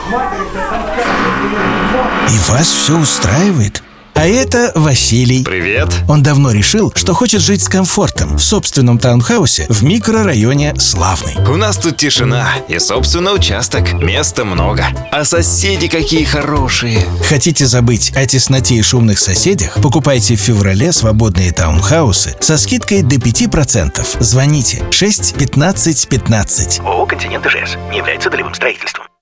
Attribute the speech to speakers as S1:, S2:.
S1: И вас все устраивает? А это Василий.
S2: Привет.
S1: Он давно решил, что хочет жить с комфортом в собственном таунхаусе в микрорайоне Славный.
S2: У нас тут тишина и собственный участок. Места много. А соседи какие хорошие.
S1: Хотите забыть о тесноте и шумных соседях? Покупайте в феврале свободные таунхаусы со скидкой до 5%. Звоните 6 15 15.
S3: ООО «Континент ИЖС» не является долевым строительством.